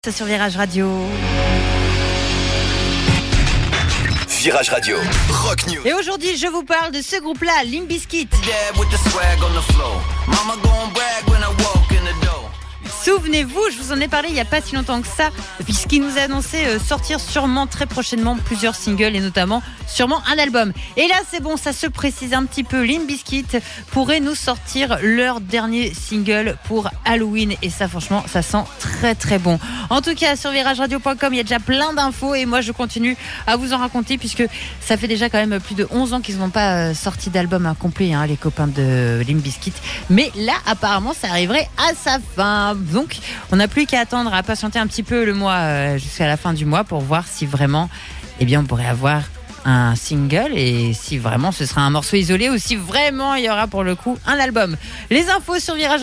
C'est sur Virage Radio. Virage Radio, Rock News. Et aujourd'hui, je vous parle de ce groupe-là, Limp Bizkit. Souvenez-vous, je vous en ai parlé il n'y a pas si longtemps que ça, puisqu'il nous a annoncé sortir sûrement très prochainement plusieurs singles et notamment sûrement un album. Et là, c'est bon, ça se précise un petit peu. Limp Bizkit pourrait nous sortir leur dernier single pour Halloween et ça, franchement, ça sent très très bon. En tout cas, sur virageradio.com, il y a déjà plein d'infos et moi, je continue à vous en raconter puisque ça fait déjà quand même plus de 11 ans qu'ils n'ont pas sorti d'album incomplet, les copains de Limp Bizkit. Mais là, apparemment, ça arriverait à sa fin. Donc, on n'a plus qu'à attendre, à patienter un petit peu le mois jusqu'à la fin du mois pour voir si vraiment, on pourrait avoir un single et si vraiment ce sera un morceau isolé ou si vraiment il y aura pour le coup un album. Les infos sur Virage.